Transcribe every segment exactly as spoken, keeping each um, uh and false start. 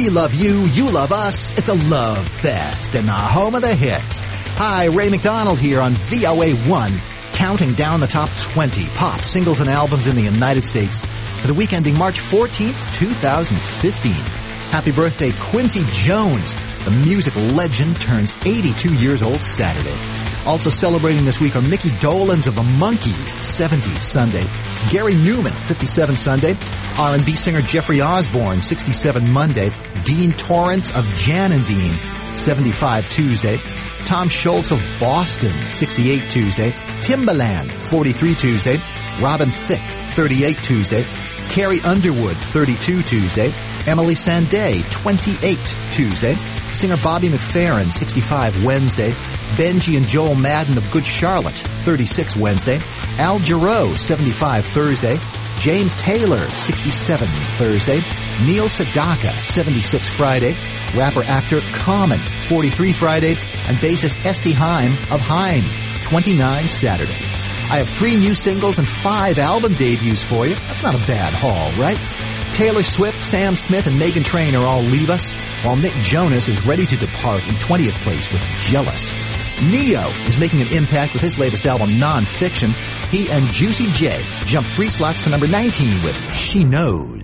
We love you, you love us. It's a love fest and the home of the hits. Hi, Ray McDonald here on V O A one, counting down the top twenty pop singles and albums in the United States for the week ending March fourteenth, twenty fifteen. Happy birthday, Quincy Jones. The music legend turns eighty-two years old Saturday. Also celebrating this week are Mickey Dolenz of the Monkees, seventy Sunday. Gary Newman, fifty-seven Sunday. R and B singer Jeffrey Osborne, sixty-seven Monday. Dean Torrance of Jan and Dean, seventy-five Tuesday. Tom Schultz of Boston, sixty-eight Tuesday. Timbaland, forty-three Tuesday. Robin Thicke, thirty-eight Tuesday. Carrie Underwood, thirty-two Tuesday. Emily Sandé, twenty-eight Tuesday. Singer Bobby McFerrin, sixty-five Wednesday. Benji and Joel Madden of Good Charlotte, thirty-six Wednesday. Al Jarreau, seventy-five Thursday. James Taylor, sixty-seven Thursday. Neil Sedaka, seventy-six Friday. Rapper-actor Common, forty-three Friday. And bassist Esty Haim of Haim, twenty-nine Saturday. I have three new singles and five album debuts for you. That's not a bad haul, right? Taylor Swift, Sam Smith, and Meghan Trainor all leave us, while Nick Jonas is ready to depart in twentieth place with Jealous. Neo is making an impact with his latest album, Non-Fiction. He and Juicy J jump three slots to number nineteen with She Knows.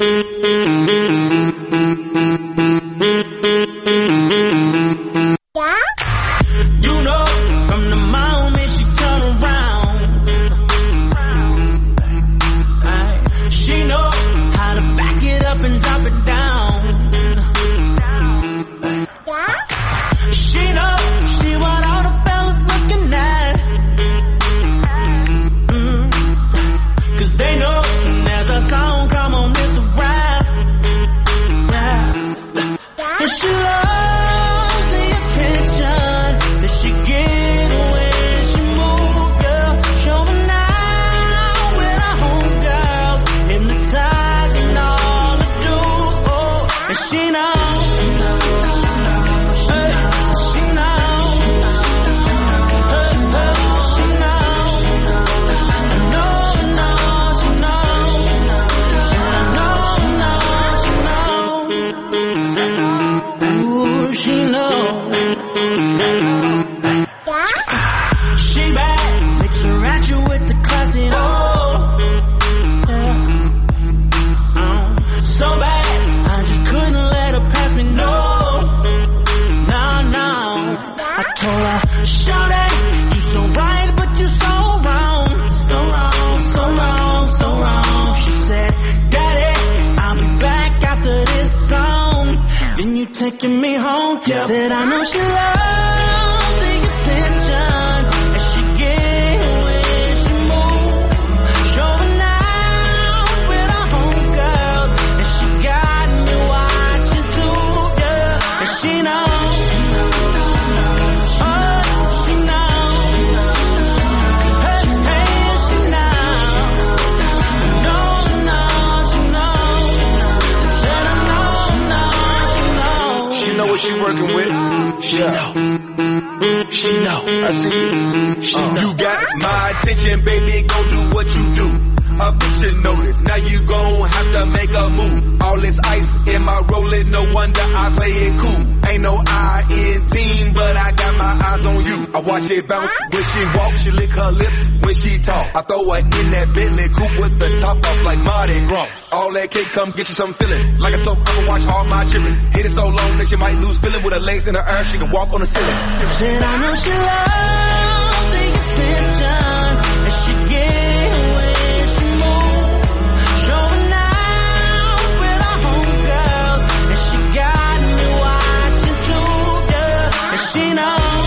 You know, from the moment she turned around, she know how to back it up and drop it down. She know she what all the fellas looking at. Mm. Cause they know soon as a song come on, it's a rap. Yeah. And she loves the attention that she get when she move, girl. Showing out with her homegirls, hypnotizing all the dudes. Oh, and she knows. Taking me home, yep. Said I know she loves the attention and she get when she move, showing out with her homegirls, and she got me watching too, yeah. And she knows, oh, she knows, hey, hey, she knows, no, no, she knows, said I know, no. She know what she working with. She yeah. know. She know. I see you. She uh. know. You got my attention, baby. Go do what you do. A bitch should notice. Now you gon' have to make a move. All this ice in my rolling, no wonder I play it cool. Ain't no I in team, but I got my eyes on you. I watch it bounce when she walk, she lick her lips when she talk. I throw her in that Bentley coupe with the top off like Mardi Gras. All that cake, come get you some feeling. Like a soap, I can watch all my children. Hit it so long that she might lose feeling. With her legs in her air, she can walk on the ceiling. Said I know she loves the attention and she get when she move, showing out with her homegirls, and she got me watching too, yeah. And she knows,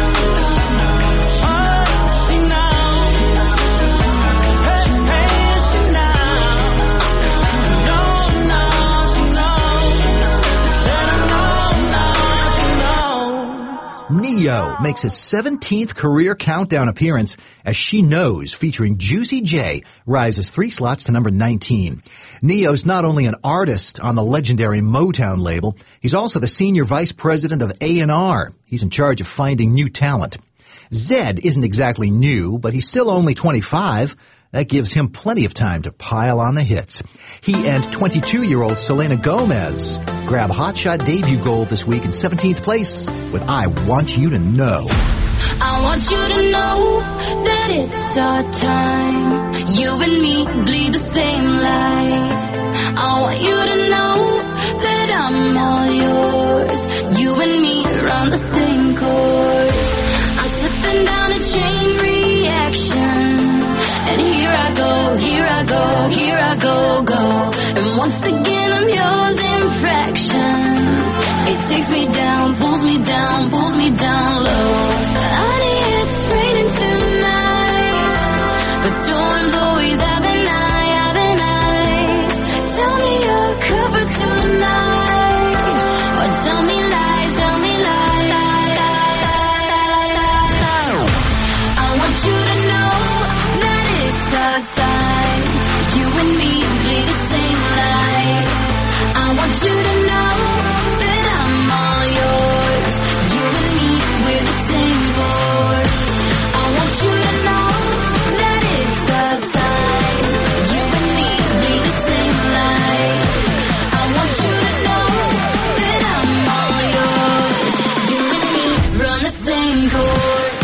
oh, she knows, hey, hey, she knows, no, no, she knows, said I know, no, she knows. Neo makes his seventeenth career countdown appearance as She Knows, featuring Juicy J, rises three slots to number nineteen. Neo's not only an artist on the legendary Motown label, he's also the senior vice president of A and R. He's in charge of finding new talent. Zedd isn't exactly new, but he's still only twenty-five. That gives him plenty of time to pile on the hits. He and twenty-two-year-old Selena Gomez grab Hotshot debut gold this week in seventeenth place with I Want You to Know. I want you to know that it's our time. You and me bleed the same light. I want you to know that I'm all yours. You and me run the same course. I'm slipping down a chain reaction. And here I go, here I go, here I go, go. And once again I'm yours in fractions. It takes me down, pulls me down, pulls me down low. Honey, it's raining tonight, but storms always have an eye, have an eye. Tell me you're covered tonight, or tell me lies, tell me lies. I want you to know that it's our time. You and me bleed the same light. I want you to know that I'm all yours. You and me, we're the same force. I want you to know that it's our time. You and me bleed the same light. I want you to know that I'm all yours. You and me run the same course.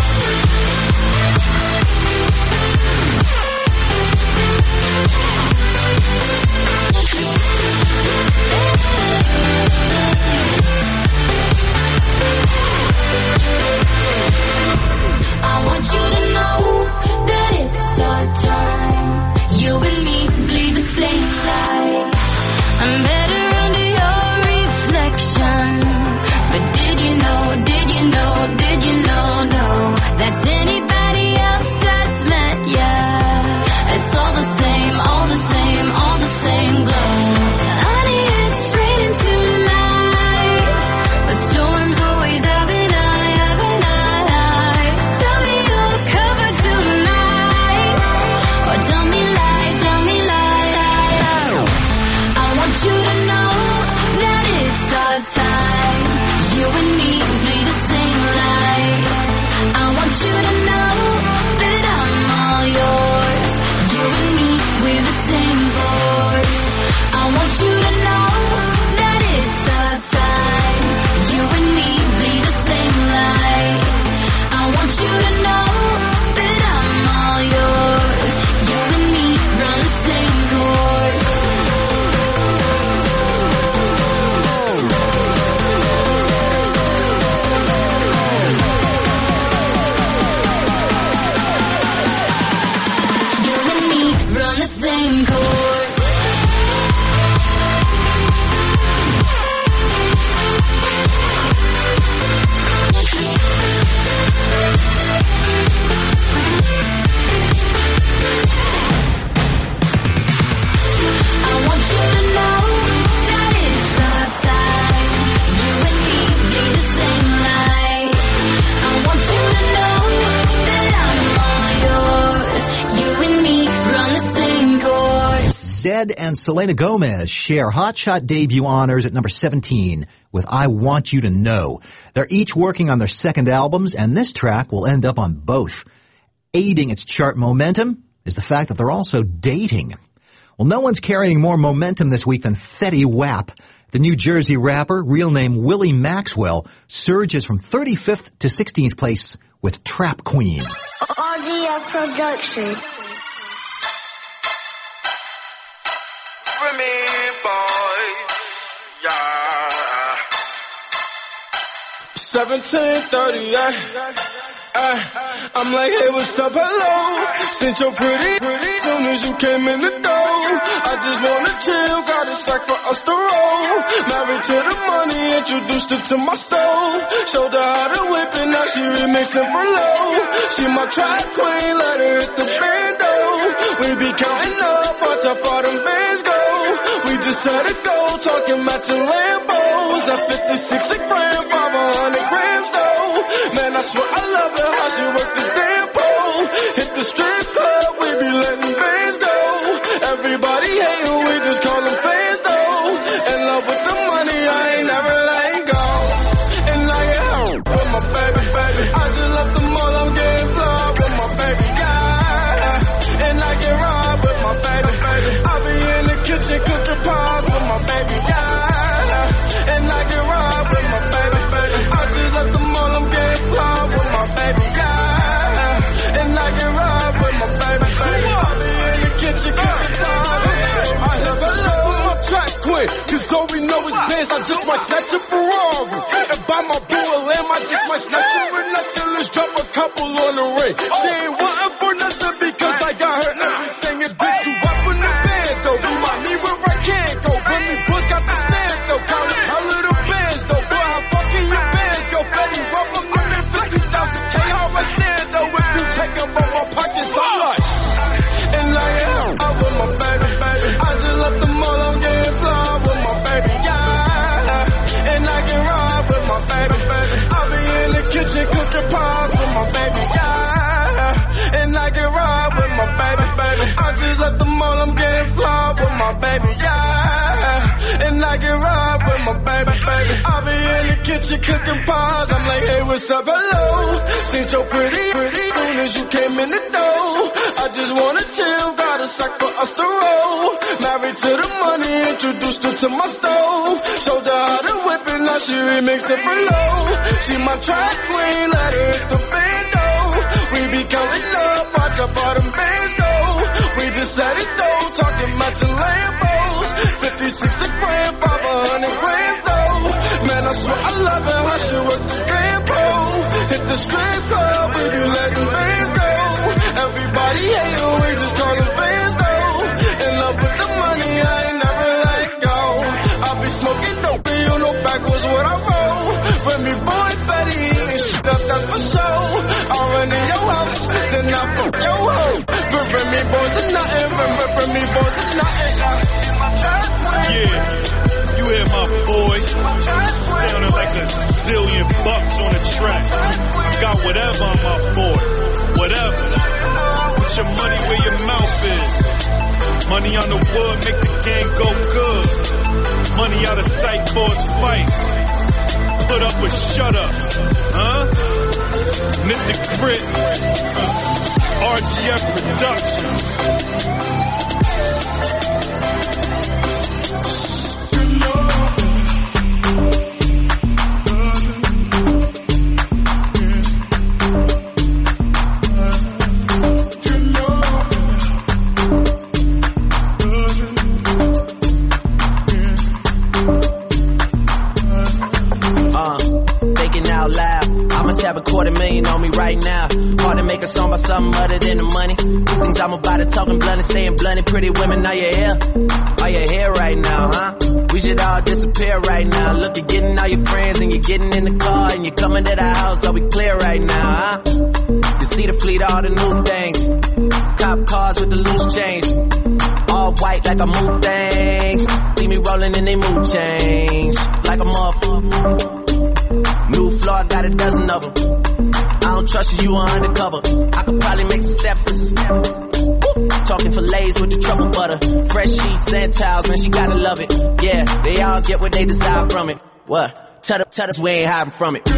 I want you to know that it's our time. You and me bleed the same light. I'm better under your reflection. But did you know, did you know, did you know, no, that's anybody else that's met ya. It's all the same, all the same, all the same glow. Honey, it's raining tonight, but storms always have an eye, have an eye. Tell me you're covered tonight, or tell me lies, tell me lies. I want you to know that it's our time. You and me bleed the same light. I want you to know that I'm all yours. You and me, we're the same voice. I want you to know that it's our time. You and me bleed the same light. I want you to know that I'm all yours. You and me run the same course. You and me run the same course. I want you to know that it's our time. You and me bleed the same light. I want you to know that I'm all yours. You and me run the same course. Zed and Selena Gomez share Hotshot debut honors at number seventeen with I Want You to Know. They're each working on their second albums, and this track will end up on both. Aiding its chart momentum is the fact that they're also dating. Well, no one's carrying more momentum this week than Fetty Wap. The New Jersey rapper, real name Willie Maxwell, surges from thirty-fifth to sixteenth place with Trap Queen. R G F Production. Remy boys, yeah. seventeen thirty-eight. Uh, I'm like, hey, what's up, hello? Since you're pretty, pretty, soon as you came in the door. I just wanna chill, got a sack for us to roll. Married to the money, introduced her to my stove. Showed her how to whip it, now she remixing for low. She my trap queen, let her hit the bando. We be counting up, watch how far them bands go. We just had a go, talking matching Lambos. At fifty-six a gram, five hundred grams though. Man, I swear I love her, how she work the damn pole. Hit the strip club, we be letting bands go. Everybody hate who we just call them fans though. In love with the money, I ain't never letting go. And I get home with my baby, baby. I just left the mall, I'm getting fly with my baby, yeah. And I get bands, I just might snatch a Ferrari. And buy my boo a lamb, I just might snatch her a necklace, drop a couple on the ring. She ain't wantin' for nothing because I got her everything. It's big too up in the band though. Remind me where I can't go. Britney Bush got the stand though. Counting her little bands though. Boy, how fucking your bands go. Fetty Wap, I'm living fifty thousand K. How I stand though. If you check up on my pockets, I'm like, and like hell, I'm with my baby, baby. I just left the mall, I'm getting fly with my baby, yeah. And I can ride with my baby, baby. I'll be in the kitchen cooking pies with my baby, yeah. And I can ride with my baby, baby. I just left the mall, I'm getting fly with my baby, yeah. And I can ride with my baby, baby. I'll be in the kitchen cooking pies. I'm like, hey, what's up, hello? Seen your pretty, pretty soon as you came in the door. I just wanna chill, got a sack for us to roll. Married to the money, introduced her to my stove. Showed her how to whip it, now she remix it for low. She my track queen, let her hit the bando. We be counting up, watch how far them bands go. We just set it though, talking matching Lambos. fifty-six a grand, five hundred grand though. Man, I swear I love it, how she work the grand pole. Hit the strip club, we be letting bands go. Everybody hate her, we just call them fans though. In love with the money, I ain't never let go. I be smoking dope, and you know backwards what I roll. When me boy Fetty eating shit up, that's for sure. I run in your house, then I fuck your hoe. Bring me boys and nothing, bring me boys and nothing. Yeah, you hear my voice sounding like a zillion bucks on the track. Got whatever on my board, whatever. Put your money where your mouth is. Money on the wood, make the game go good. Money out of sight for its fights. Put up or shut up, huh? Nip the grit. R G F Productions. Have a quarter million on me right now. Hard to make a song about something other than the money. Two things I'm about to talking blunt and staying blunt. Pretty women, are you here? Are you here right now, huh? We should all disappear right now. Look, you're getting all your friends and you're getting in the car and you're coming to the house. Are we clear right now, huh? You see the fleet, all the new things. Cop cars with the loose change. All white like a mood things. See me rolling in they mood change. Like a motherfucker. New floor, I got a dozen of them. I don't trust you, you are undercover. I could probably make some steps. Talking fillets with the truffle butter. Fresh sheets and towels, man, she gotta love it. Yeah, they all get what they desire from it. What? Tell us, tell us we ain't hiding from it.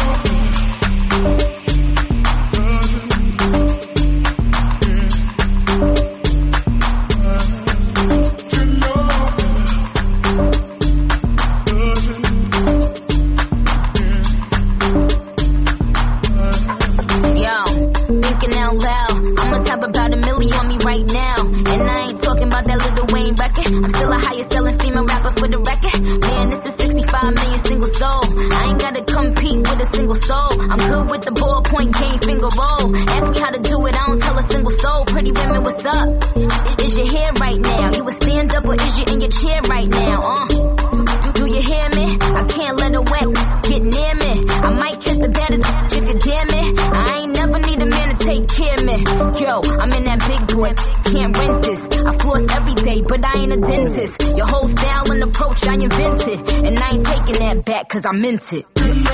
I'm still a highest selling female rapper for the record. Man, this is sixty-five million single soul. I ain't gotta compete with a single soul. I'm good with the ballpoint game, finger roll. Ask me how to do it, I don't tell a single soul. Pretty women, what's up? Is your hair right now? You a stand up or is you in your chair right now? Uh, do, do, do you hear me? I can't let a wet get near me. I might kiss the baddest chick, you damn it. I ain't never need a man to take care of me. Yo, I'm in that big boy, can't rent this. I floss every day, but I ain't a dentist. Your whole style and approach I invented, and I ain't taking that back cause I meant it.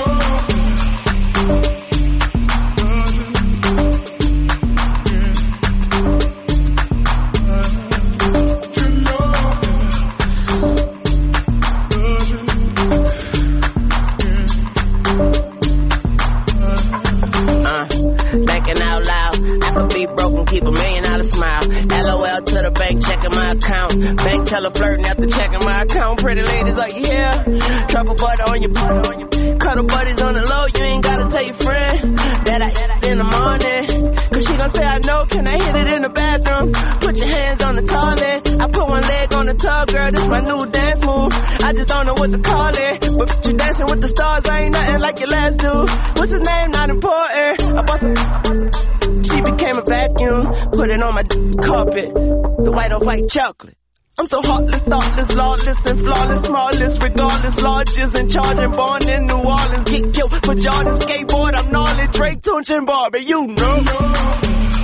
Keep a million dollar smile. LOL to the bank, checking my account. Bank teller flirting after checking my account. Pretty ladies, are you here? Truffle butter on your butter on your cuddle buddies on the low. You ain't gotta tell your friend that I hit it in the morning. Cause she gon' say I know, can I hit it in the bathroom? Put your hands on the toilet. I put one leg on the tub up, girl, this my new dance move. I just don't know what to call it, but you dancing with the stars, ain't nothing like your last dude. What's his name? Not important. I bought some. She became a vacuum, put it on my carpet, the white on white chocolate. I'm so heartless, thoughtless, lawless, and flawless, smallest, regardless, largest, in charge and born in New Orleans. Get killed for Jordan, skateboard, I'm gnarly, Drake, Tunch, and Barbie, you know.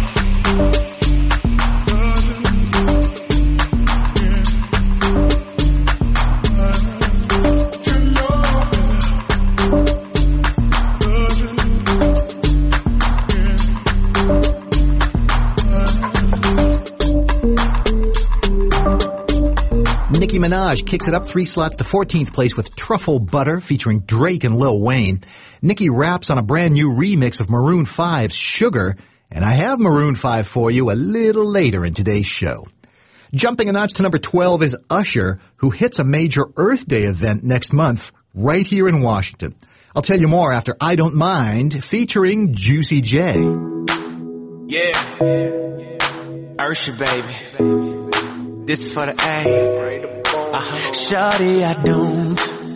Nicki Minaj kicks it up three slots to fourteenth place with Truffle Butter featuring Drake and Lil Wayne. Nicki raps on a brand new remix of Maroon five's Sugar, and I have Maroon five for you a little later in today's show. Jumping a notch to number twelve is Usher, who hits a major Earth Day event next month right here in Washington. I'll tell you more after I Don't Mind featuring Juicy J. Yeah, Usher, baby. This is for the A. Uh-huh. Shawty, I don't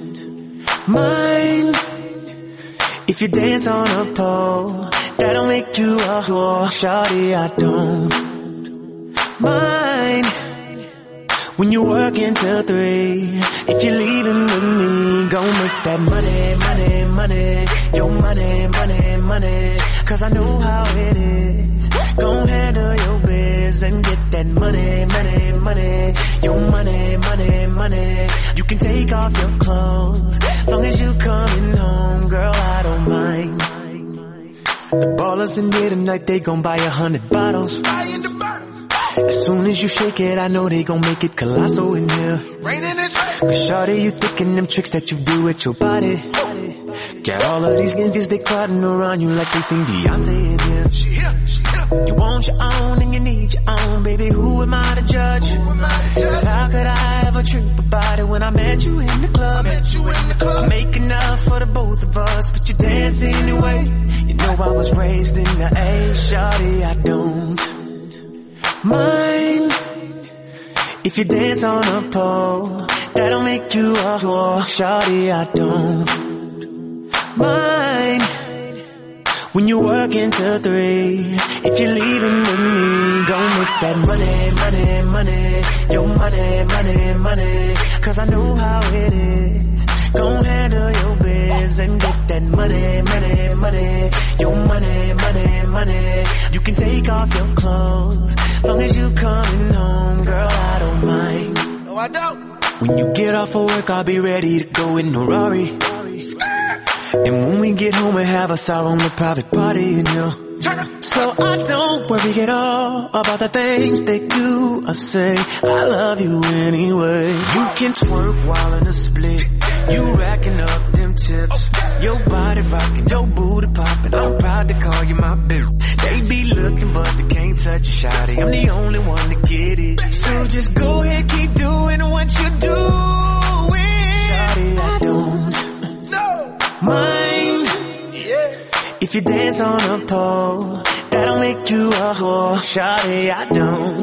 mind if you dance on a pole. That'll make you a whore. Shawty, I don't mind when you work until three. If you're leaving with me, go make that money, money, money. Your money, money, money. Cause I know how it is. Gon' handle your biz and get that money, money, money. Your money, money, money. You can take off your clothes, long as you coming home, girl, I don't mind. The ballers in here tonight, they gon' buy a hundred bottles. As soon as you shake it, I know they gon' make it colossal in here. Cause shawty, you thinking them tricks that you do with your body. Got all of these ninjas, they crowding around you like they sing Beyonce in here. She here, she here. You want your own and you need your own, baby, who am I to judge? Cause how could I ever trip about it when I met you in the club? I make enough for the both of us, but you dance anyway. You know I was raised in the A, shawty, I don't mind if you dance on a pole. That'll make you a whore, shawty, I don't mind when you work until three. If you're leaving with me, go make that money, money, money. Your money, money, money. Cause I know how it is. Gon' handle your biz and get that money, money, money. Your money, money, money. You can take off your clothes, long as you coming home, girl, I don't mind. No, I don't. When you get off of work, I'll be ready to go in a Rari. And when we get home and have us our own private party in here. So I don't worry at all about the things they do or say. I love you anyway. You can twerk while in a split. You racking up them chips. Your body rocking, your booty popping. I'm proud to call you my bitch. They be looking but they can't touch you, shawty. I'm the only one to get it. So just go ahead, keep doing what you're doing. Shawty, I don't mind if you dance on a pole. That'll make you a whore, shawty, I don't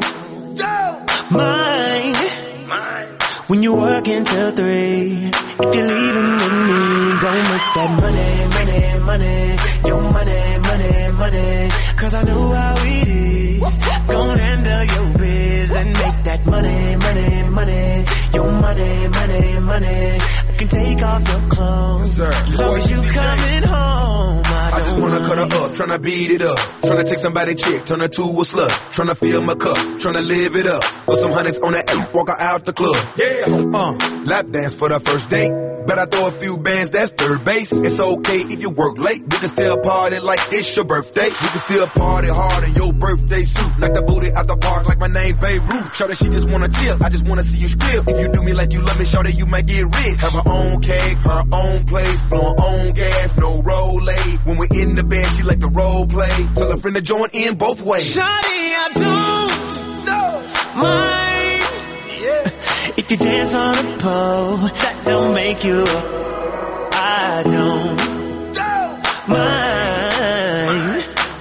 mind when you work until three. If you're leaving with me, go make that money, money, money. Your money, money, money. Cause I know how it is. Gon' handle your biz and make that money, money, money. Your money, money, money. I can take off your clothes, as long as you coming home. I, I just wanna mind. cut her up, tryna beat it up. Tryna take somebody chick, turn her to a slut. Tryna fill my cup, tryna live it up. Throw some hundreds on that app, walk her out the club. Yeah, uh, lap dance for the first date. Bet I throw a few bands, that's third base. It's okay if you work late. We can still party like it's your birthday. We can still party hard in your birthday suit. Knock the booty out the park like my name Babe Ruth. Show that she just wanna tip, I just wanna see you strip. If you do me like you love me, show that you might get rich. Have her own cake, her own place, blowing own gas, no roll aid. When we're in the bed, she like to role play. Tell her friend to join in both ways. Shawty, I don't know mind if you dance on a pole. That don't make you a, I don't mind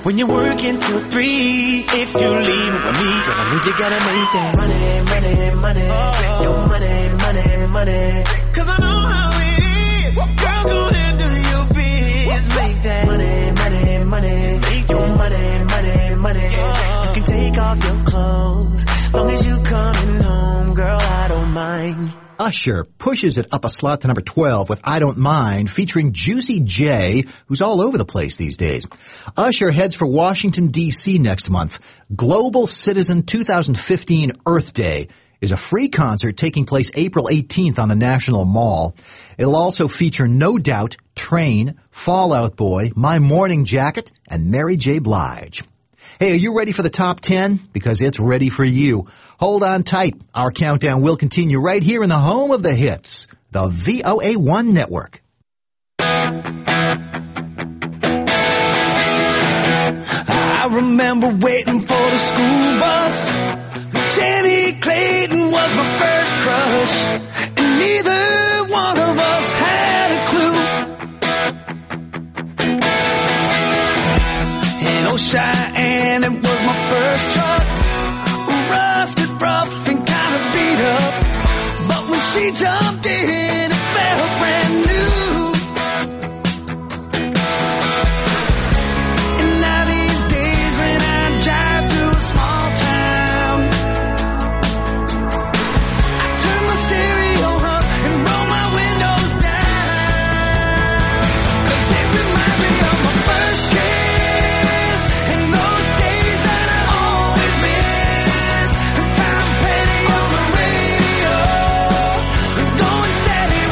When you're working till three, if you leave with me, girl, I know you gotta make that money, money, money, oh. Your money, money, money. Cause I know how it is. Girl, go ahead and do your biz. Make that money, money, money. Make your money, money, money. Oh. You can take off your clothes, long as you coming home, girl, I don't mind. Usher pushes it up a slot to number twelve with I Don't Mind, featuring Juicy J, who's all over the place these days. Usher heads for Washington, D C next month. Global Citizen two thousand fifteen Earth Day is a free concert taking place April eighteenth on the National Mall. It'll also feature No Doubt, Train, Fall Out Boy, My Morning Jacket, and Mary J. Blige. Hey, are you ready for the top ten? Because it's ready for you. Hold on tight. Our countdown will continue right here in the home of the hits, the V O A one Network. I remember waiting for the school bus. Jenny Clayton was my first crush, and neither one of us had a clue. In Old Cheyenne, it was my first truck, rusted, rough, and kind of beat up. But when she jumped in, it felt brand new. And now these days when I drive through a small town, I turn my stereo up and roll my windows down. Cause it reminds me of my first kiss and those days that I always miss. Tom Petty on the radio, going steady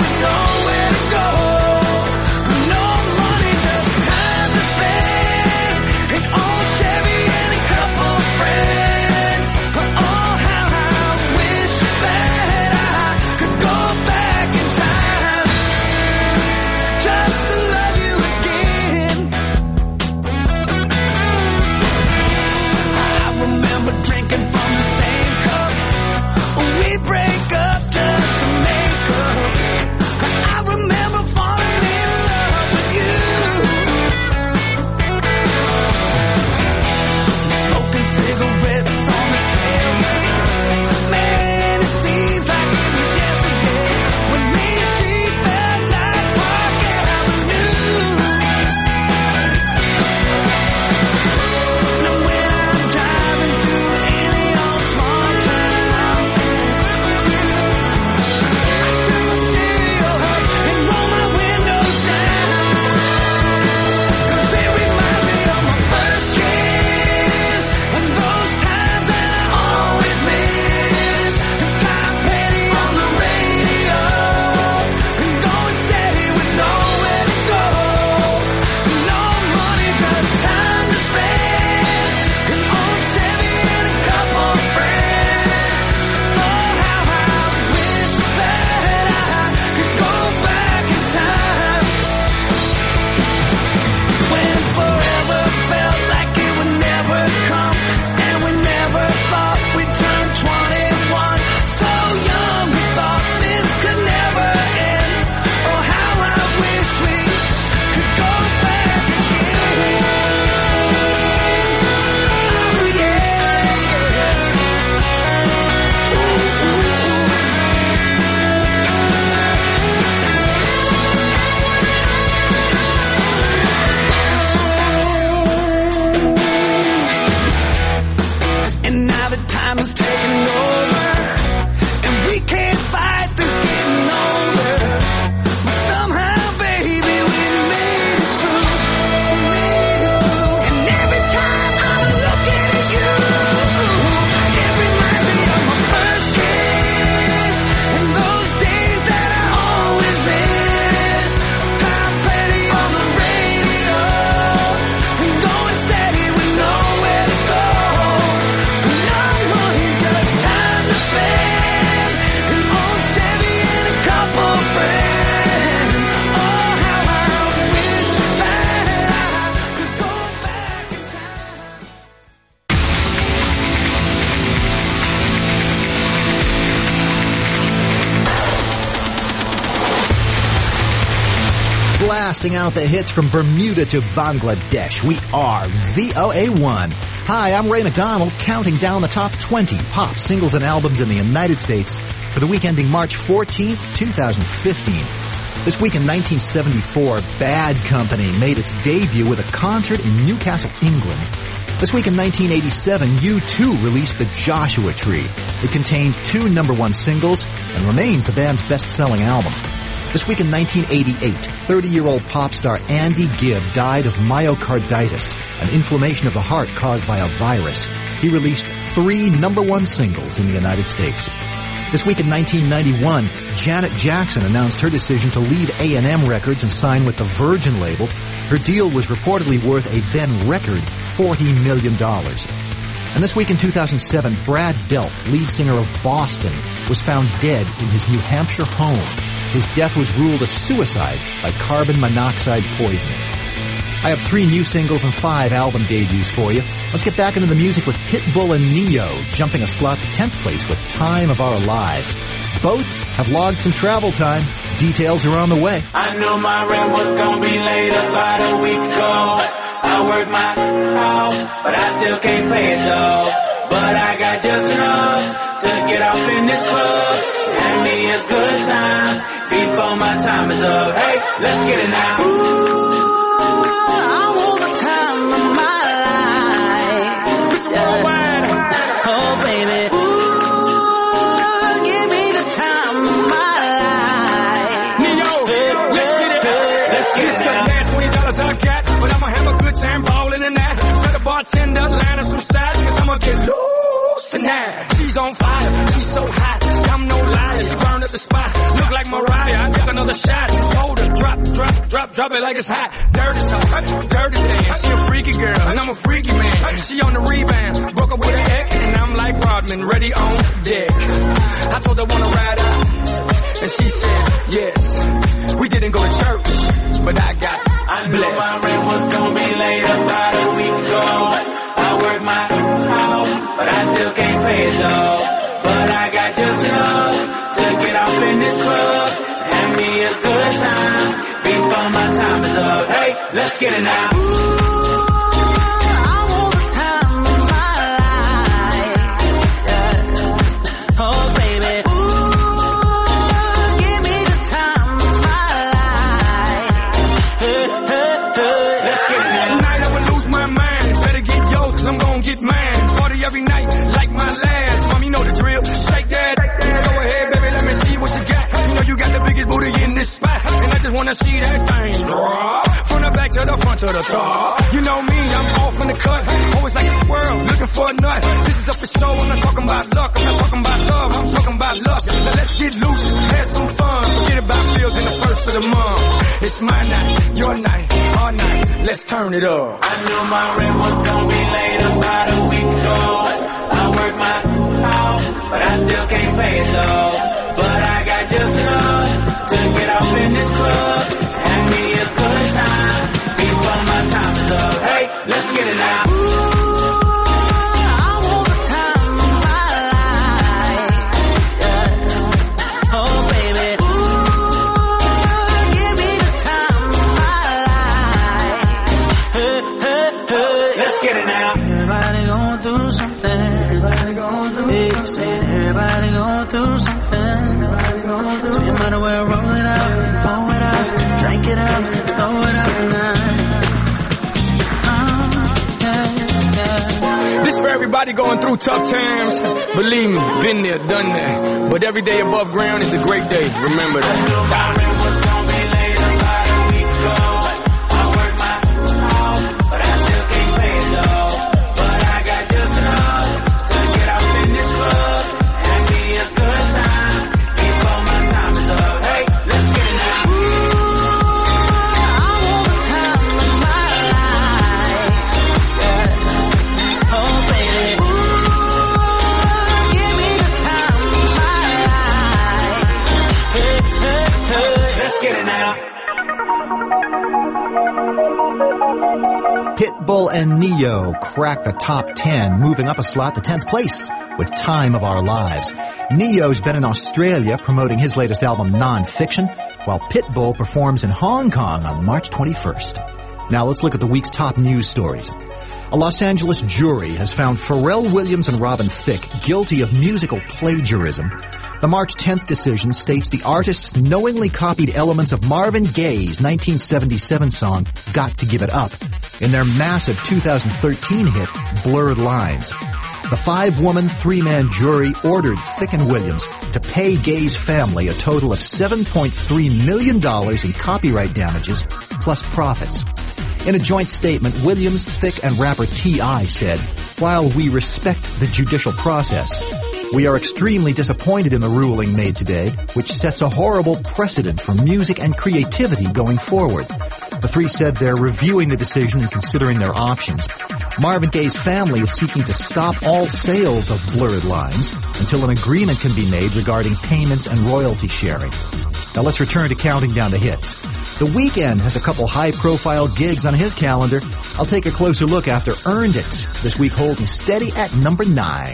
blasting out the hits from Bermuda to Bangladesh. We are V O A one. Hi, I'm Ray McDonald, counting down the top twenty pop singles and albums in the United States for the week ending March fourteenth, twenty fifteen. This week in nineteen seventy-four, Bad Company made its debut with a concert in Newcastle, England. This week in nineteen eighty-seven, U two released The Joshua Tree. It contained two number one singles and remains the band's best-selling album. This week in nineteen eighty-eight, thirty-year-old pop star Andy Gibb died of myocarditis, an inflammation of the heart caused by a virus. He released three number one singles in the United States. This week in nineteen ninety-one, Janet Jackson announced her decision to leave A and M Records and sign with the Virgin label. Her deal was reportedly worth a then-record forty million dollars. And this week in two thousand seven, Brad Delp, lead singer of Boston, was found dead in his New Hampshire home. His death was ruled a suicide by carbon monoxide poisoning. I have three new singles and five album debuts for you. Let's get back into the music with Pitbull and Neo, jumping a slot to tenth place with Time of Our Lives. Both have logged some travel time. Details are on the way. I knew my rent was gonna be late about a week ago. I work my house, but I still can't pay it though. But I got just enough to get off in this club. Have me a good time before my time is up. Hey, let's get it now. Ooh, I want the time of my life. Mister Worldwide. Oh, baby. Ooh, give me the time of my life. Neo, let's get it. Let's get it now. This twenty dollars I got, but I'ma have a good time balling in that. Set a bartender, line up some sides, cause I'ma get loose tonight. She's on fire, she's so hot. I'm no liar, she burned up the spot. Look like Mariah, I took another shot. Hold her, drop, drop, drop, drop it like it's hot. Dirty talk, dirty dance. She a freaky girl, and I'm a freaky man. She on the rebound, broke up with her ex, and I'm like Rodman, ready on deck. I told her wanna ride out, and she said yes. We didn't go to church, but I got I knew blessed. My rent was gonna be late about a week ago. I work my house, but I still can't pay it though. But I got just enough to get off in this club. Have me a good time before my time is up. Hey, let's get it now. Ooh, I want the time of my life. Yeah. Oh, baby. Ooh, give me the time of my life. Hey, hey, hey. Let's get it now. Tonight I will lose my mind. Better get yours, cause I'm gonna get mine. Party every night like my last. Mom, you know the drill. Shake that. Go ahead, baby, let me see what you got. You know you got the biggest booty in this spot, and I just wanna see that thing drop from the back to the front to the top. You know me, I'm off in the cut, always like a squirrel looking for a nut. This is up for show. I'm not talking about luck, I'm not talking about love, I'm talking about lust. Now let's get loose, have some fun. Forget about bills in the first of the month. It's my night, your night, our night. Let's turn it up. I knew my rent was gonna be late about a week ago. I work my house, but I still can't pay it though. But I got just enough to get off in this club. Have me a good time before my time is up. Hey, let's get it now. Ooh, I want the time of my life. Yeah. Oh, baby. Ooh, give me the time of my life. Hey, hey, hey. Let's get it now. Everybody going through something. Everybody going through something. Everybody going through something. So you might as well roll it up, pour it up, drink it up, throw it up tonight. Oh, yeah, yeah. This for everybody going through tough times. Believe me, been there, done that. But every day above ground is a great day. Remember that. I knew was gonna be late about a week ago. I work my house, but I still can't pay it though. But I got just enough to get out in this club. Have me a good time before my time is up. Hey, let's get it now. Ooh, I want the time of my life. Yeah. Oh, baby. Ooh, give me the time of my life. Hey, hey, hey. Let's get it now. Pitbull and Neo crack the top ten, moving up a slot to tenth place with Time of Our Lives. Neo's been in Australia promoting his latest album, Non-Fiction, while Pitbull performs in Hong Kong on March twenty-first. Now let's look at the week's top news stories. A Los Angeles jury has found Pharrell Williams and Robin Thicke guilty of musical plagiarism. The March tenth decision states the artists knowingly copied elements of Marvin Gaye's nineteen seventy-seven song, Got to Give It Up, in their massive two thousand thirteen hit, Blurred Lines. The five-woman, three-man jury ordered Thicke and Williams to pay Gaye's family a total of seven point three million dollars in copyright damages, plus profits. In a joint statement, Williams, Thicke, and rapper T I said, "While we respect the judicial process, we are extremely disappointed in the ruling made today, which sets a horrible precedent for music and creativity going forward." The three said they're reviewing the decision and considering their options. Marvin Gaye's family is seeking to stop all sales of Blurred Lines until an agreement can be made regarding payments and royalty sharing. Now let's return to counting down the hits. The Weeknd has a couple high-profile gigs on his calendar. I'll take a closer look after Earned It, this week holding steady at number nine.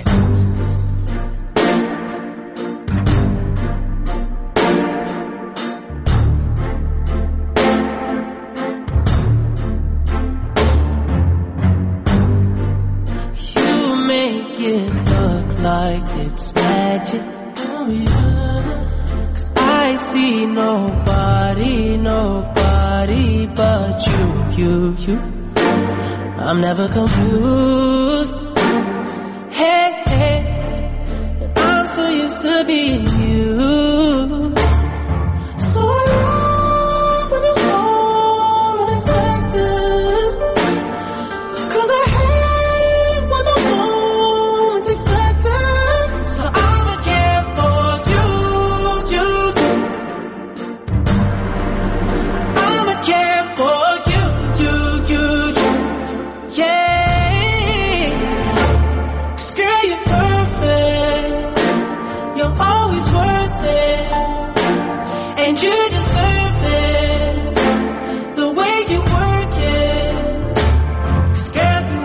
You make it look like it's magic. Oh yeah. 'Cause I see nobody, nobody but you, you, you. I'm never confused. Hey, hey, and I'm so used to being used. So I love when you call unexpected. 'Cause I hate when the moment's expected. So I'ma care for you, you, you. I'ma care for you, you, you, you. Yeah. 'Cause girl, you're perfect. You're always worth it. And you deserve it. The way you work it. 'Cause girl, you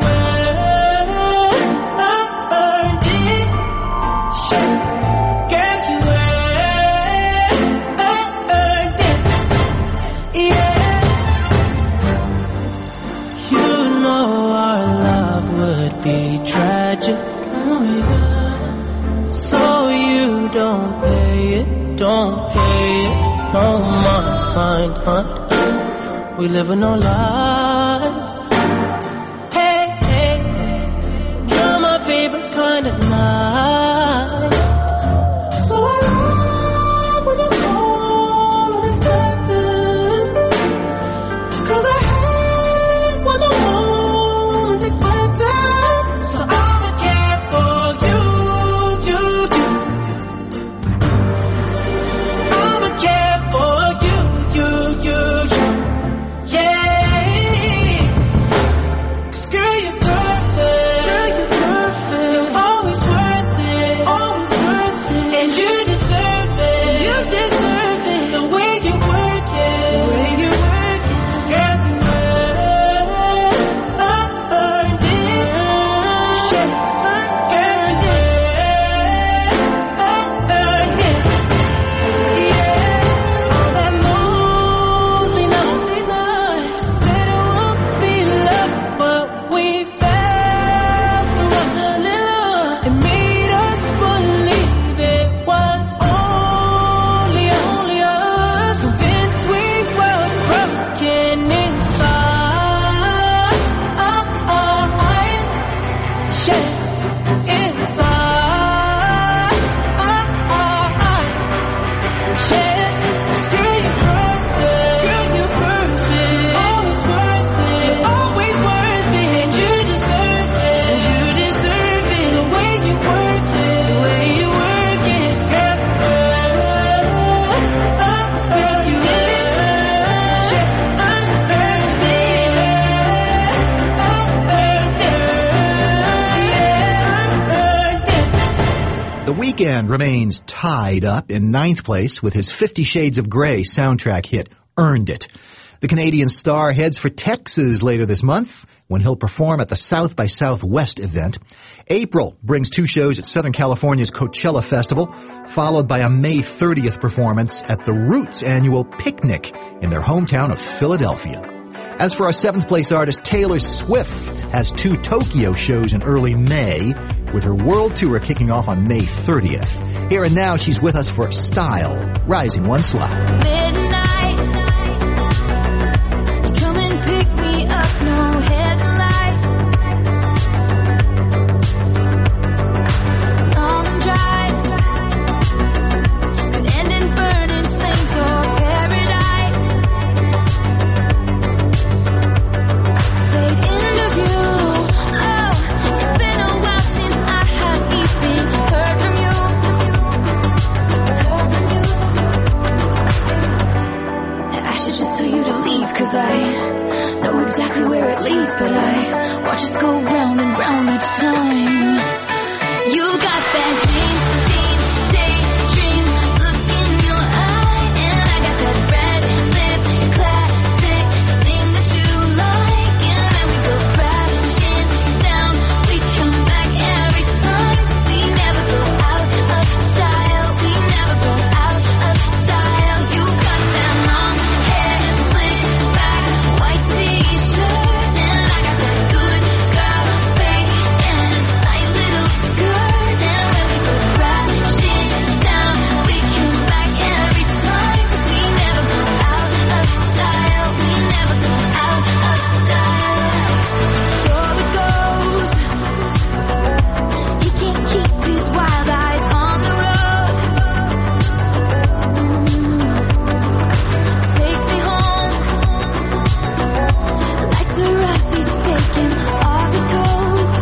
earned it. Yeah. Girl, you earned it. Yeah. You know our love would be tragic. Oh yeah. So you don't pay it, don't pay it. No mind, hunt. We live in no lies. Hey, hey, hey. You're my favorite kind of night. So I love when you call unexpected. 'Cause I hate when the moment's expected. So I'ma care for you, you, you. I'ma care for you, you, you, you. Yeah. 'Cause girl, you're perfect. Girl, you're perfect. You're always worth it. Always worth it. And you deserve it. You deserve it. The way you work it. The way you work it. 'Cause girl, you earned it. Yeah. Earned it. Earned it. Yeah. All that lonely night. Said it would be love, but we fell through love. It made us believe it was only us. Only us. Convinced we were broken inside. Oh, oh, I, yeah, inside. Oh, oh, I, yeah. 'Cause girl, you're perfect. Girl, you're perfect. Always worth it. Always worth it. And you deserve it. And you deserve it. The way you work it. The way you work it. 'Cause girl, you earned it. Yeah. Earned it. Earned it. Yeah. Earned it. The Weeknd remains tied up in ninth place with his Fifty Shades of Grey soundtrack hit, Earned It. The Canadian star heads for Texas later this month when he'll perform at the South by Southwest event. April brings two shows at Southern California's Coachella Festival, followed by a May thirtieth performance at the Roots annual Picnic in their hometown of Philadelphia. As for our seventh place artist, Taylor Swift has two Tokyo shows in early May, with her world tour kicking off on May thirtieth. Here and now, she's with us for Style, rising one slot. Midnight, you come and pick me up, no headlights. Long drive could end in burning flames or paradise. Fade into view. Oh, it's been a while since I have even heard from you. Heard from you. I should just tell you to leave, cause I know exactly where it leads, but I watch us go round and round each time. You got that dream, deep, daydream look in your eye, and I got that red lip classic thing that you like, and then we go crashing down, we come back every time, 'cause we never go out of style, we never go out of style. You got that long hair, slick back, white t-shirt, and I got that good girl fade and tight little skirt, and when we go crashing down, we come back every time, 'cause we never go out of style, we never go out of style. So it goes, he can't keep his wild eyes on the road. Takes me home, lights are off, he's taking off his coat.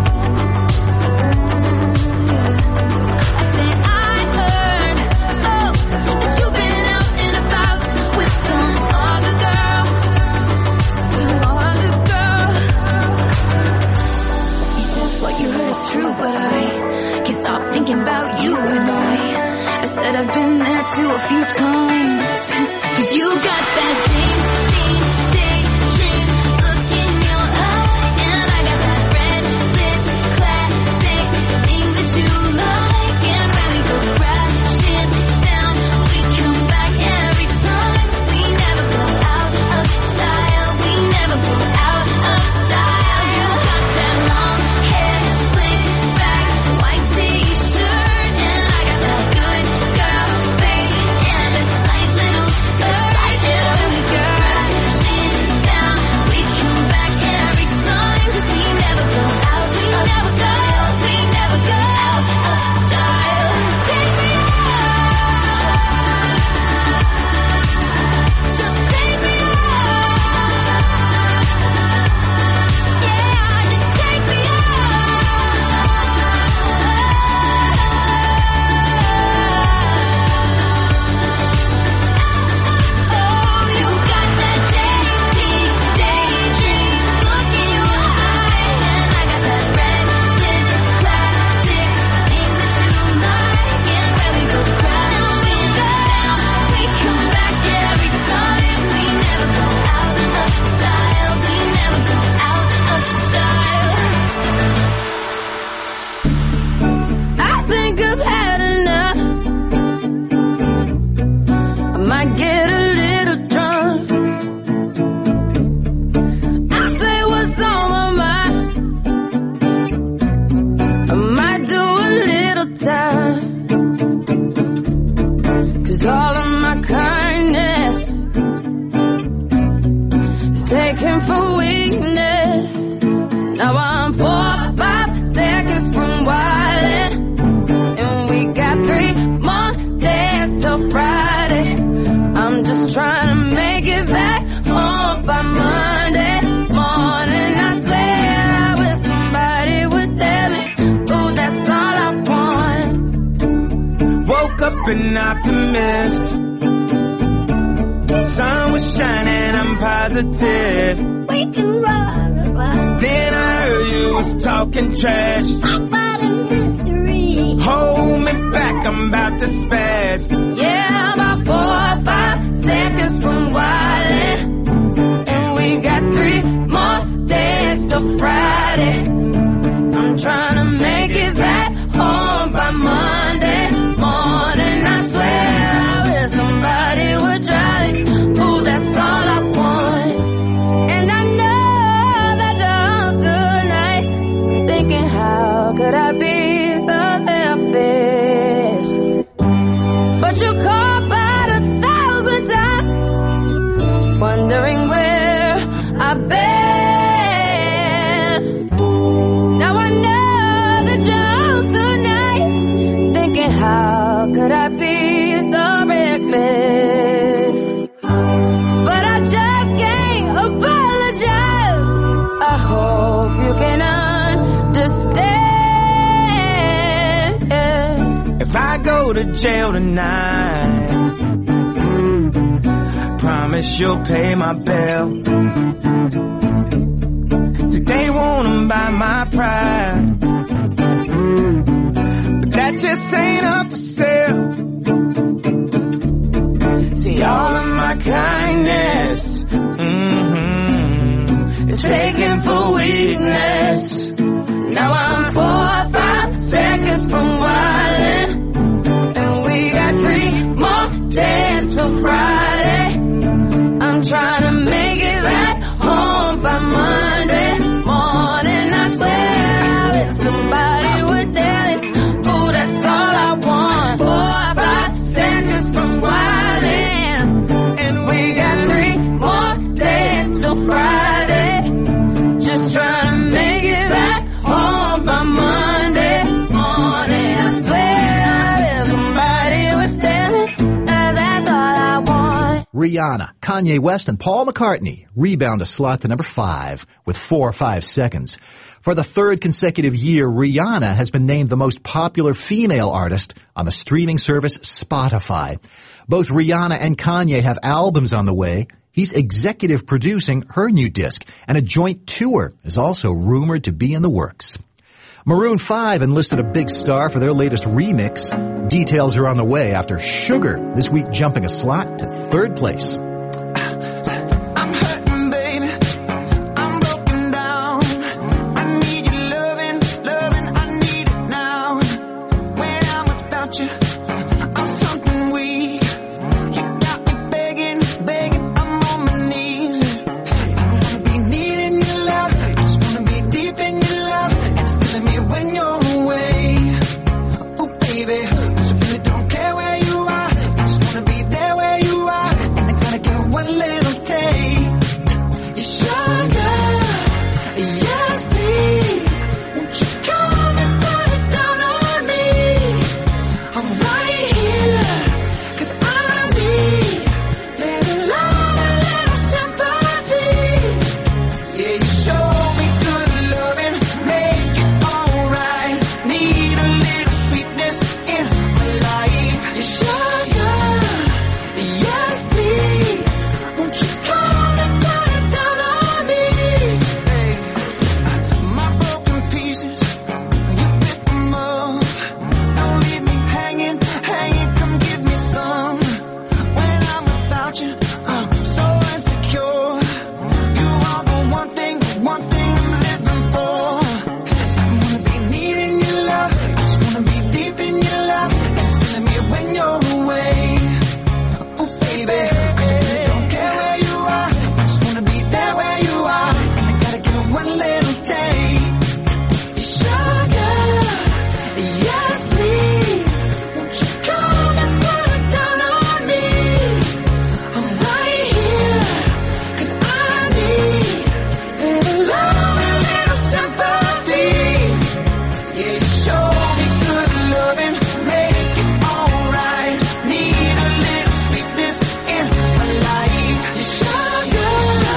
I say I heard, oh, that you've been out and about with some other girl, some other girl. He says what you heard is true, but I can't stop thinking about you, and I, I said I've been there too a few times. 'Cause you got that dream, deep, daydream look in your eye, and I got that red lip classic thing that you like, and when we go crashing down, we come back every time, 'cause we never go out of style, we never go out of style. You got that long hair, slick back, white t-shirt, and I got that good girl fade and a tight little skirt, and when we go crashing down, we come back every time, 'cause we never go out of style, we never go out of style. Take me out, just take me out, yeah, just take me out. Oh, you got that J D daydream look in your eye, and I got that red lip classic thing that you like, and when we go crashing down, we come back every time, we never go out of style, we never go out of style. I think I've had enough, I might get a little drunk, I say what's on my mind, I might do a little time, 'cause all of my kindness is taken for weakness. Now I'm four or five seconds from wildin', and we got three more days till Friday. I'm just trying to make it back home by Monday morning. I swear I wish somebody would tell me, ooh, that's all I want. Woke up an optimist. Sun was shining, I'm positive. We can run, run. Then I heard you was talking trash. About a mystery. Hold me back, I'm about to spaz. Yeah, about four or five seconds from wildin', Friday. I'm trying to make it back home by Monday morning. I swear I wish somebody would drive it. Ooh, that's all I want. And I know that you're up tonight, thinking how could I be so selfish? But you called about a thousand times, wondering where I've been. Now I know that you're out tonight, thinking how could I be so reckless? But I just can't apologize. I hope you can understand. If I go to jail tonight, promise you'll pay my bill. See, they wanna buy my pride, but that just ain't up for sale. See, all of my kindness, mm-hmm, is taken for weakness. Now I'm four or five seconds from wildin', and we got three more days till Friday. I'm trying to make it back home by Monday morning. I swear I wish somebody would tell it. Ooh, that's all I want. Four or five seconds from wildin', and we got three more days till Friday. Just trying to make it back home by Monday morning. I swear I wish somebody would tell it. That's all I want. Rihanna, Kanye West, and Paul McCartney rebound a slot to number five with four or five seconds. For the third consecutive year, Rihanna has been named the most popular female artist on the streaming service Spotify. Both Rihanna and Kanye have albums on the way. He's executive producing her new disc, and a joint tour is also rumored to be in the works. Maroon five enlisted a big star for their latest remix. Details are on the way after Sugar this week jumping a slot to third place. I'm hurting, baby. I'm broken down. I need your loving, loving. I need it now. When I'm without you, I'm something weak. You got me begging, begging. I'm on my knees. I don't wanna be needing your love. I just wanna be deep in your love. And it's killing me when you're away. Oh, baby, 'cause I really don't care where you are. I just wanna be there where you are. And I gotta get one little taste. You sugar, yes please. Won't you come and put it down on me? I'm right here, 'cause I need little love and little sympathy. Yeah, you show me good loving, make it alright. Need a little sweetness in my life. You sugar, yes please. Won't you come and put it down on me? Hey, my broken pieces, you pick them up. Don't leave me hanging, hanging. Come give me some. When I'm without you, I'm so insecure. You are the one thing, the one thing I'm living for. I wanna be needing your love. I just wanna be deep in your love. And it's killing me when you're away. Oh, baby, 'cause I really don't care where you are. I just wanna be there where you are. And I gotta give it one little taste. You sugar, yes please. Won't you come and put it down on me? I'm right here, 'cause I need little love and little sympathy. Yeah, you show me good loving, make it alright. Need a little sweetness in my life. You sugar,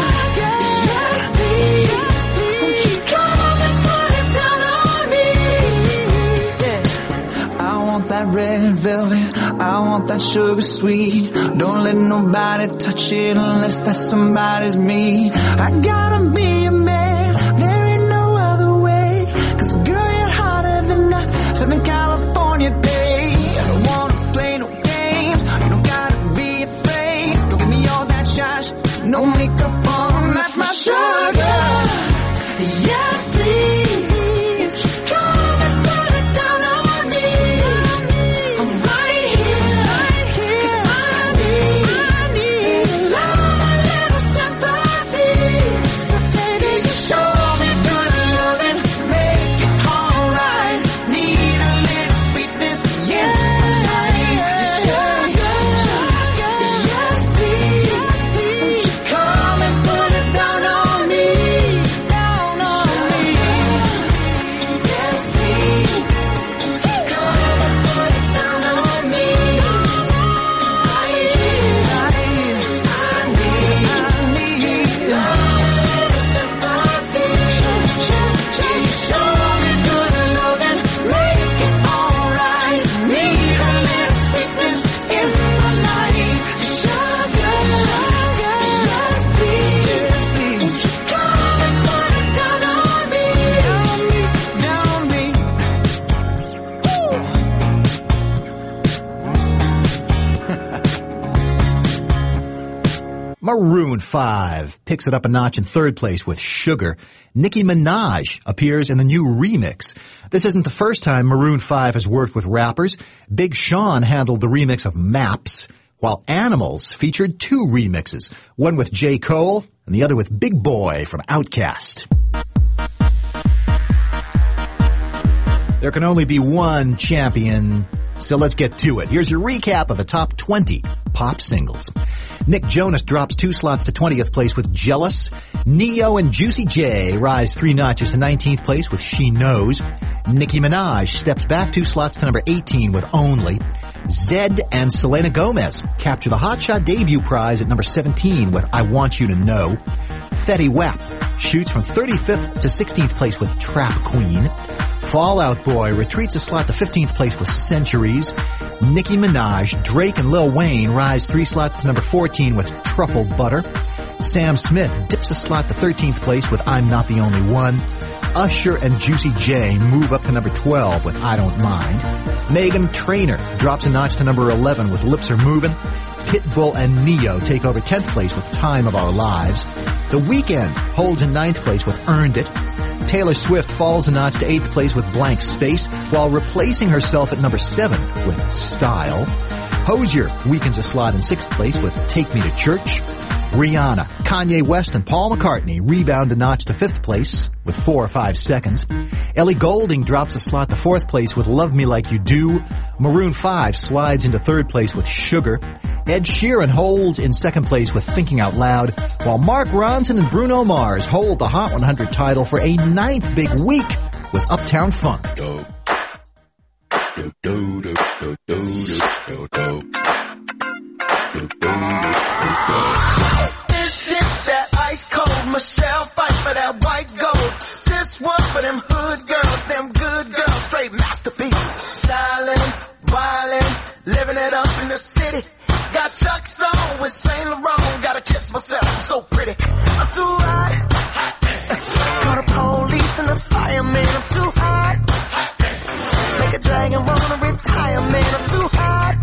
yes please. Won't you come and put it down on me? Yeah, I want that red velvet, I want that sugar sweet. Don't let nobody touch it unless that somebody's me. I gotta be a man, there ain't no other way. 'Cause girl, you're hotter than a Southern California day. I don't wanna play no games, you don't gotta be afraid. Don't give me all that shine, no makeup on, that's my sugar. Yes Maroon five picks it up a notch in third place with Sugar. Nicki Minaj appears in the new remix. This isn't the first time Maroon five has worked with rappers. Big Sean handled the remix of Maps, while Animals featured two remixes, one with J. Cole and the other with Big Boy from Outkast. There can only be one champion, so let's get to it. Here's your recap of the top twenty pop singles. Nick Jonas drops two slots to twentieth place with Jealous. Neo and Juicy J rise three notches to nineteenth place with She Knows. Nicki Minaj steps back two slots to number eighteen with Only. Zed and Selena Gomez capture the Hotshot debut prize at number seventeen with I Want You to Know. Fetty Wap shoots from thirty-fifth to sixteenth place with Trap Queen. Fall Out Boy retreats a slot to fifteenth place with Centuries. Nicki Minaj, Drake, and Lil Wayne rise three slots to number fourteen with Truffle Butter. Sam Smith dips a slot to thirteenth place with I'm Not the Only One. Usher and Juicy J move up to number twelve with I Don't Mind. Meghan Trainor drops a notch to number eleven with Lips Are Movin'. Pitbull and Neo take over tenth place with Time of Our Lives. The Weeknd holds in ninth place with Earned It. Taylor Swift falls a notch to eighth place with Blank Space, while replacing herself at number seven with Style. Hozier weakens a slot in sixth place with Take Me to Church. Rihanna, Kanye West, and Paul McCartney rebound a notch to fifth place with Four or Five Seconds. Ellie Goulding drops a slot to fourth place with Love Me Like You Do. Maroon five slides into third place with Sugar. Ed Sheeran holds in second place with Thinking Out Loud, while Mark Ronson and Bruno Mars hold the Hot one hundred title for a ninth big week with Uptown Funk. Do, do, do, do, do, do, do, do. Do, do, do, do. This is that ice cold Michelle fight for that white gold. This one for them hood girls, them good girls, straight masterpieces. Stylin', wildin', living it up in the city. Got Chuck's on with Saint Laurent. Gotta kiss myself, I'm so pretty. I'm too hot. Call the police and the fireman. I'm too hot. Make a dragon wanna retire, man. I'm too hot.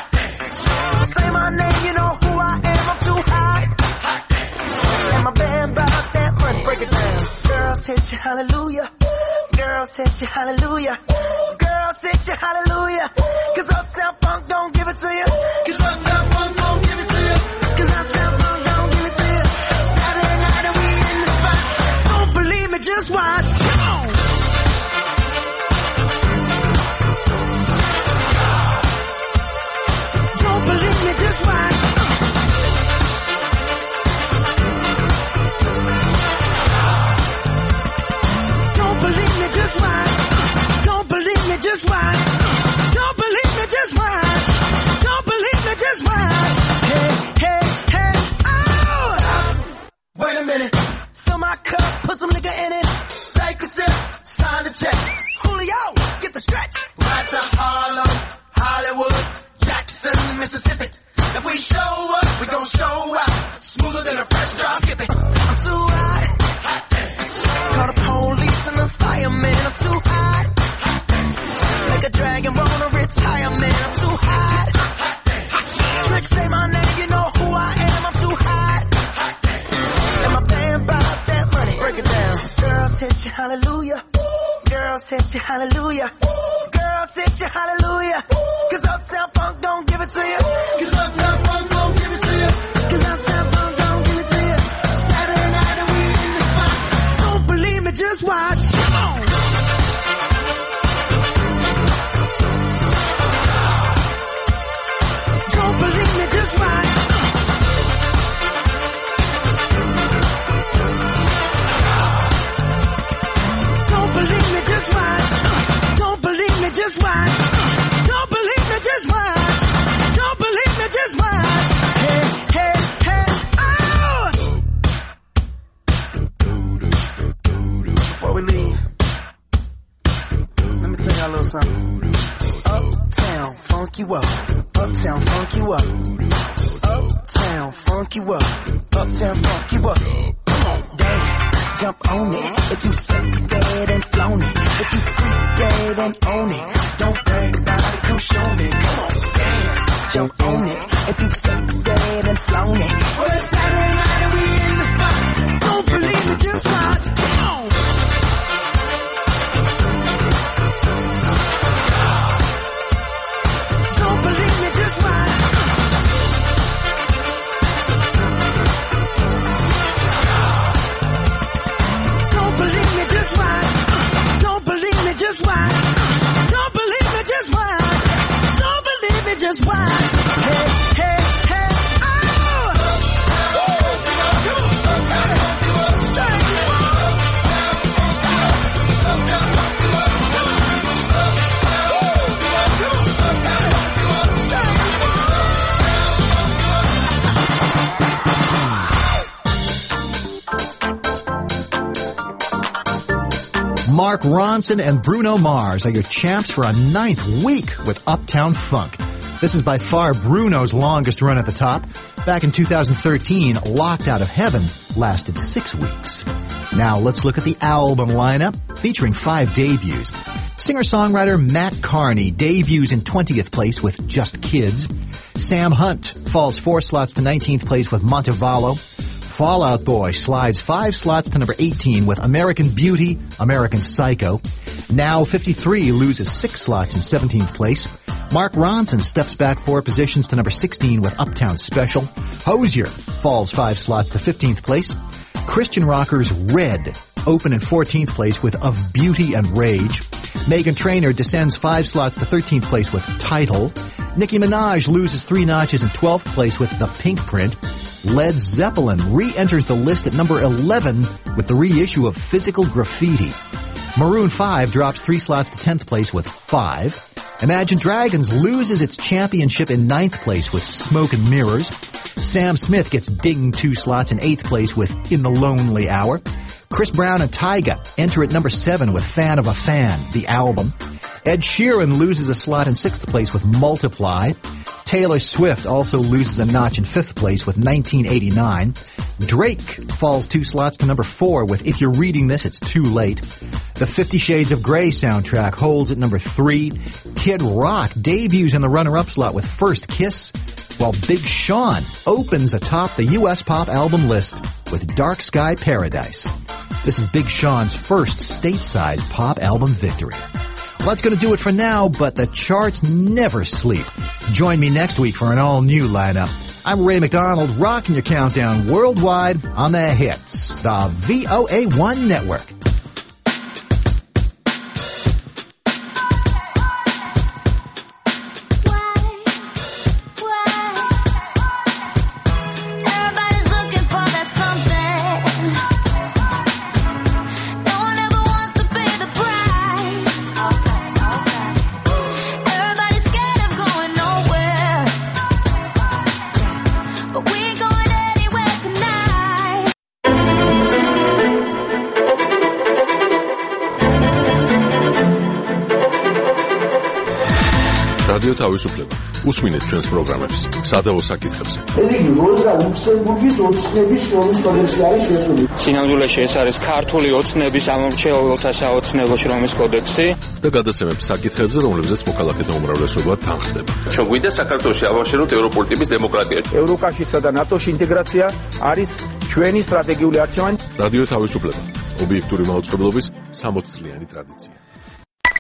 Say my name, you know who I am. I'm too hot. And my band bought that money. Break it down. Girls hit you, hallelujah. Girls hit you, hallelujah. Girls hit you, hallelujah. Cause Uptown Funk don't give it to you. Cause Uptown Funk don't give it to you. Cause Uptown Funk don't give it to you. Saturday night and we in the spot. Don't believe me, just watch. Don't believe me, just watch. Don't believe me, just watch. Don't believe me, just watch. Don't believe me, just watch. Don't believe me, just watch. Hey, hey, hey, oh! Stop. Wait a minute. Fill my cup, put some nigga in it. Take a sip, sign the check. Julio, get the stretch. Right to Harlem, Hollywood, Jackson, Mississippi. If we show up, we gon' show out. Smoother than a fresh drop. Skip it. I'm too hot. Call the police and the fireman. I'm too hot. Make a dragon wanna retire, man. I'm too hot. Trick say my name, you know who I am. I'm too hot. And my band bought that money. Break it down. Girls hit you, hallelujah. Girls hit you, hallelujah. Girls hit you, hallelujah. Cause Uptown Funk don't give it to you. Cause Uptown Funk don't give it to you. Cause Uptown Funk don't give it to you. Saturday night and we in the spot. Don't believe me, just watch. Come on. Don't believe me, just watch. Don't believe me, just watch. Don't believe me, just watch. Don't believe me, just watch. Don't believe me, just watch. Hey, hey, hey, oh! Before we leave, let me tell y'all a little something. Uptown, funk you up. Uptown, funk you up. Uptown, funk you up. Uptown, funk you up. Come on, dance, jump on it. If you sexed and flown it. If you freak dead and own it. Don't brag about it, come show me. Come on, dance, Don't own it. If you've sexed it and flown it. Well, it's Saturday night and we in the spot. Don't believe me, just watch. Come on. Don't believe me, just watch. Don't believe me, just watch. Don't believe me, just watch. Don't believe me, just watch. Don't believe me, just watch. Hey, hey, hey, oh! Come on, say it. Mark Ronson and Bruno Mars are your champs for a ninth week with Uptown Funk. This is by far Bruno's longest run at the top. Back in two thousand thirteen, Locked Out of Heaven lasted six weeks. Now let's look at the album lineup, featuring five debuts. Singer-songwriter Matt Carney debuts in twentieth place with Just Kids. Sam Hunt falls four slots to nineteenth place with Montevallo. Fall Out Boy slides five slots to number eighteen with American Beauty, American Psycho. Now fifty-three loses six slots in seventeenth place. Mark Ronson steps back four positions to number sixteen with Uptown Special. Hozier falls five slots to fifteenth place. Christian rockers Red open in fourteenth place with Of Beauty and Rage. Meghan Trainor descends five slots to thirteenth place with Title. Nicki Minaj loses three notches in twelfth place with The Pink Print. Led Zeppelin re-enters the list at number eleven with the reissue of Physical Graffiti. Maroon five drops three slots to tenth place with Five. Imagine Dragons loses its championship in ninth place with Smoke and Mirrors. Sam Smith gets dinged two slots in eighth place with In the Lonely Hour. Chris Brown and Tyga enter at number seven with Fan of a Fan, the album. Ed Sheeran loses a slot in sixth place with Multiply. Taylor Swift also loses a notch in fifth place with nineteen eighty-nine. Drake falls two slots to number four with If You're Reading This, It's Too Late. The Fifty Shades of Grey soundtrack holds at number three. Kid Rock debuts in the runner-up slot with First Kiss, while Big Sean opens atop the U S pop album list with Dark Sky Paradise. This is Big Sean's first stateside pop album victory. Well, that's going to do it for now, but the charts never sleep. Join me next week for an all-new lineup. I'm Ray McDonald, rocking your countdown worldwide on the hits, the V O A one Network. რადიო თავისუფლება. უსმინეთ ჩვენს პროგრამებს. სადავო საკითხებზე. ეს იგი როზა ლუქსემბურგის ოცნების შრომის კოდექსი არის შესული. სინამდვილეში ეს არის ქართული ოცნების ამორჩეულთა საოცნებო შრომის კოდექსი და გადაცემებს საკითხებზე, რომლებზეც მოქალაქეთა უმრავლესობა თანხდება. ჩვენ გვინდა საქართველოში ავაშენოთ ევროპული ტიპის დემოკრატია. ევროკავშირსა და ნატოში ინტეგრაცია არის ჩვენი სტრატეგიული არჩევანი. რადიო თავისუფლება. ობიექტური მაუწყებლობის სამოცწლიანი ტრადიცია.